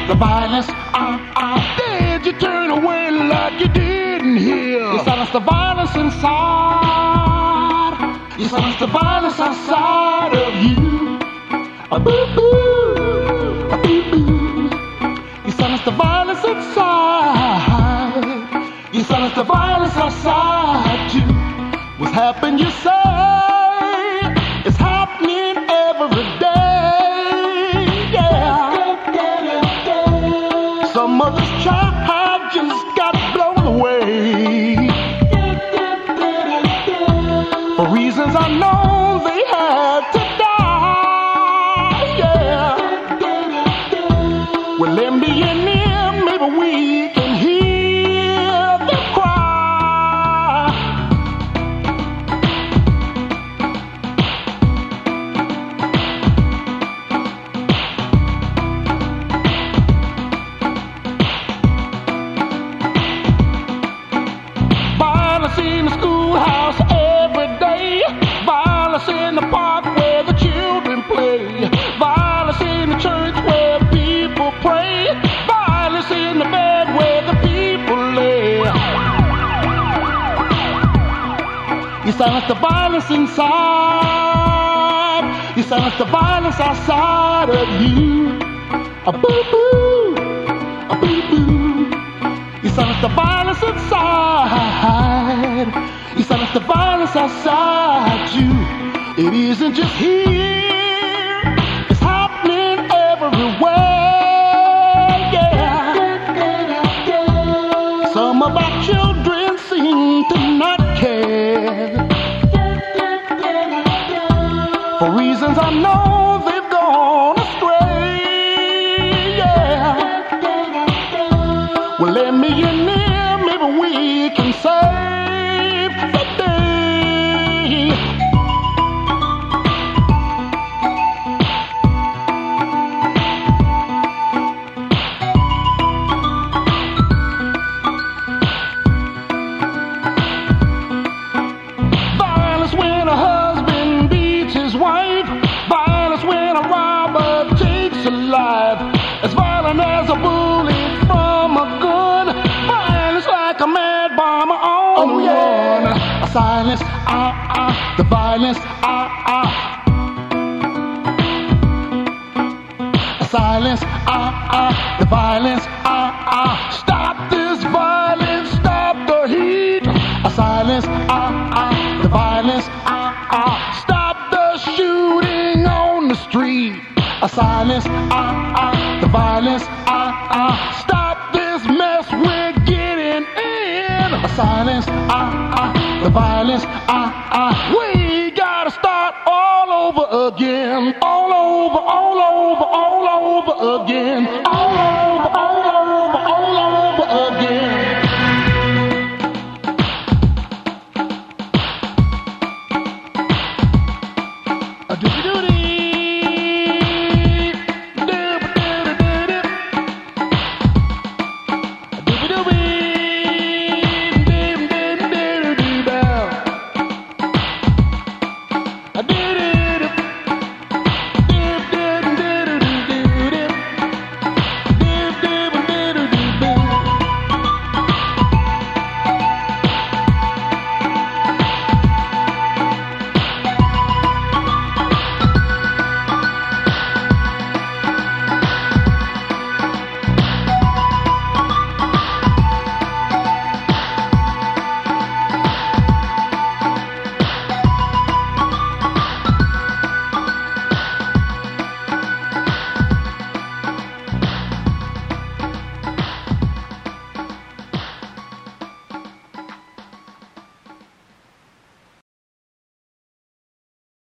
The violence, did you turn away like you didn't hear? You silence the violence inside. You silence the violence outside of you. A boo-boo, a boo-boo. You silence the violence inside. You silence the violence outside you. What's happened, you say? It's happening every day, yeah. Some of this child just got blown away. For reasons I know they had to die, yeah. Well, let me in here, maybe we can hear them cry. Violence in the schoolhouse every day. Violence in the park where the children play. Violence in the church where people pray. Violence in the bed where the people lay. You silence the violence inside. You silence the violence outside of you. A boo-boo, a boo-boo. You silence the violence inside. You silence the violence outside you. It isn't just here, it's happening everywhere, yeah. Some of our children seem to not care. For reasons I know they've gone astray, yeah. Well, let me in there, maybe we can save the day. Violence when a husband beats his wife. Violence when a robber takes a life. As violent as a bullet from a gun. Violence like a mad bomber on the run. A silence, the violence, A silence, the violence, Stop this violence, stop the heat. A silence, the violence, Stop the shooting on the street. A silence, the violence, Stop this mess we're getting in. A silence, the violence, We gotta start all over again. All over again. All over.